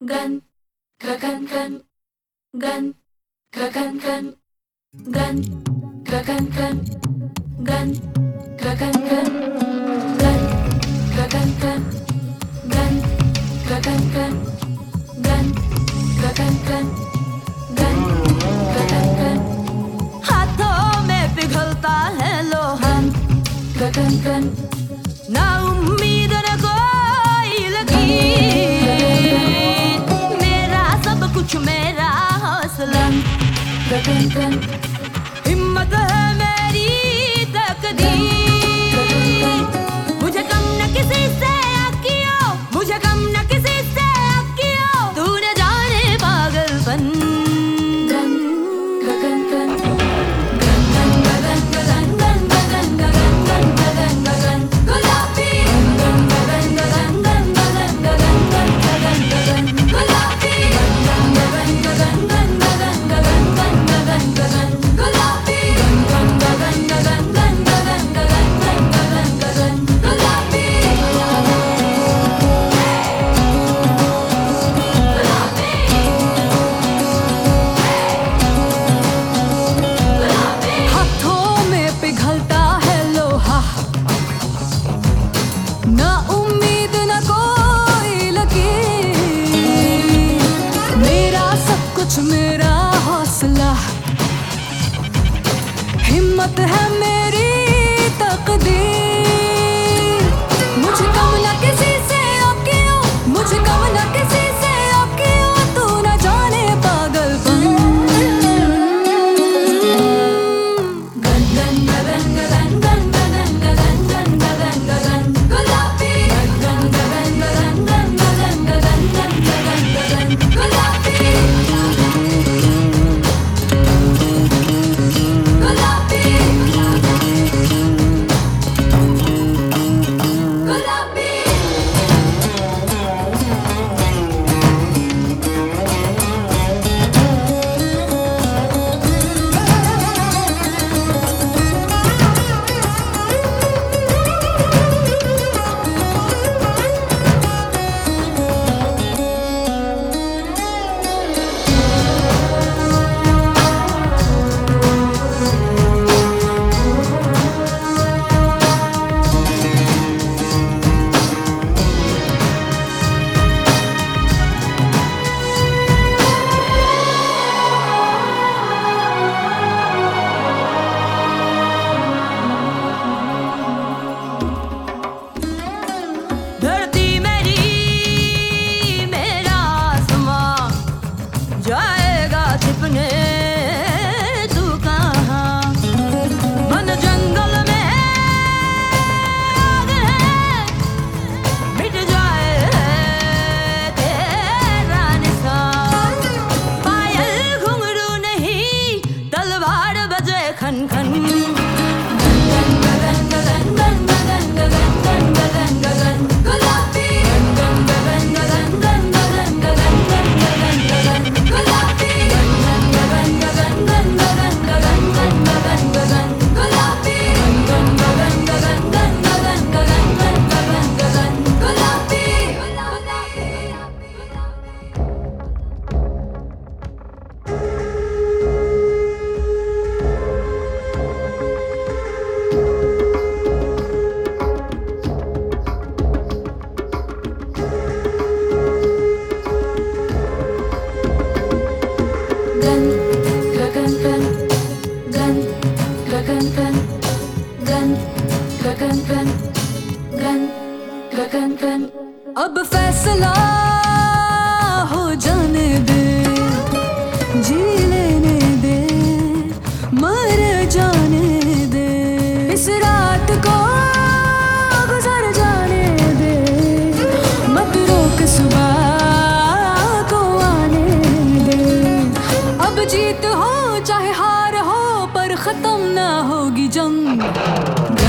Gun, krakan kan, gun, krakan kan, gun, krakan kan, gun, krakan kan, gun, krakan kan, gun, krakan kan, gun, krakan kan, gun, krakan kan. हाथों में पिघलता है लोहा, krakan kan, ना उम्मीद न कोई लकीर, मेरा सब कुछ मेरा हौसला, krakan kan, हिम्मत है मेरी तकदीर, मुझे कम न किसी से आकियो, मुझे कम न किसी से आकियो, तूने जाने पागलपन। krakan kan. ना उम्मीद न कोई लकीर, मेरा सब कुछ मेरा हौसला, हिम्मत है मेरी तकदीर, मुझे कम न किसी से आकियो, मुझे कम न किसी से आकियो, तू न जाने पागलपन। जाएगा छिपने तू कहाँ, मन जंगल में आग है, मिट जाए तेरा निशान, पायल घुंघरू नहीं तलवार बजे खन खन। Gun, krakan kan, gun, krakan kan, gun, krakan kan, gun, krakan kan. अब फैसला हो जाने दे, जी लेने दे, मर जाने दे, इस रात को गुजर जाने दे, मत रोक सुबह को आने दे, अब जीत हो चाहे हार हो, पर खत्म ना होगी जंग।